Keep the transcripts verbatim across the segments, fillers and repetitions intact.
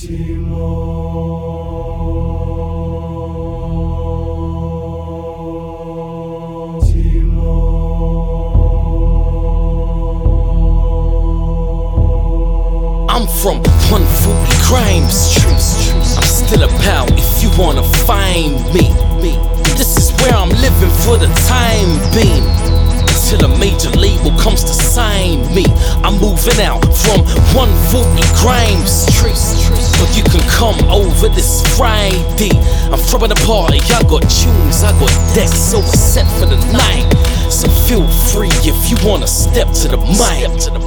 I'm from one forty Grime Street. I'm still a pal if you wanna find me. This is where I'm living for the time being, till a major label comes to sign me. I'm moving out from one forty Grime Street, but you can come over this Friday. I'm throwing a party, I got tunes, I got decks, so we're set for the night. So feel free if you wanna step to the mic.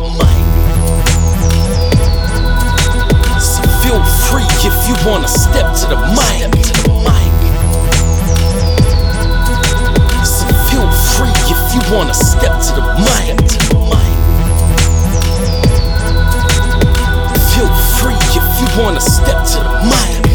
So feel free if you wanna step to the mic. So feel free if you wanna step to the mic. Feel free if you wanna step to the mic.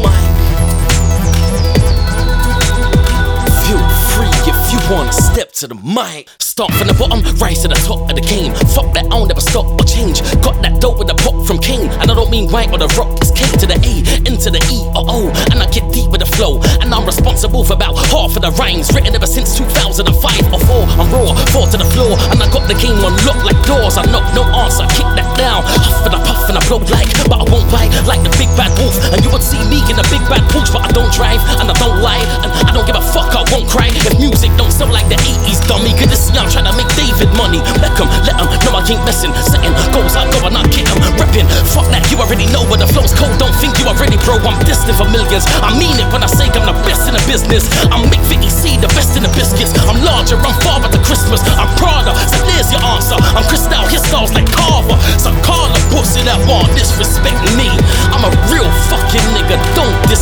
Feel free if you wanna step to the mic. Start from the bottom, rise to the top of the game. Fuck that, I'll never stop or change. Got that dope with a pop from Kane, and I don't mean white or the rock. It's K to the A, N to the E, or O, and I get deep with the flow. And I'm responsible for about half of the rhymes written ever since two thousand five or four. I'm raw, fall to the floor, and I got the game on lock like doors. I knock, no answer, kick that down. Huff and I puff and I blow like, but I won't bite like the big bad wolf. And you would see me in a big bad Porsche, but I don't drive and I don't lie, and I don't give a fuck, I won't cry if music don't sound like the eighties, dummy. Cause this I'm trying to make David money. Beckham, let him know I ain't messing. Setting goals, I go and I get him. Reppin', fuck that, you already know where the flow's cold. Don't think you already, bro, I'm destined for millions. I mean it when I say I'm the best in the business. I'm Mick fifty C, the best in the biscuits. I'm larger, I'm far at the Christmas. I'm Prada, so there's your answer. I'm Cristal, his style's like Carver. So call a pussy that want disrespect me. I'm a real fucking nigga, don't disrespect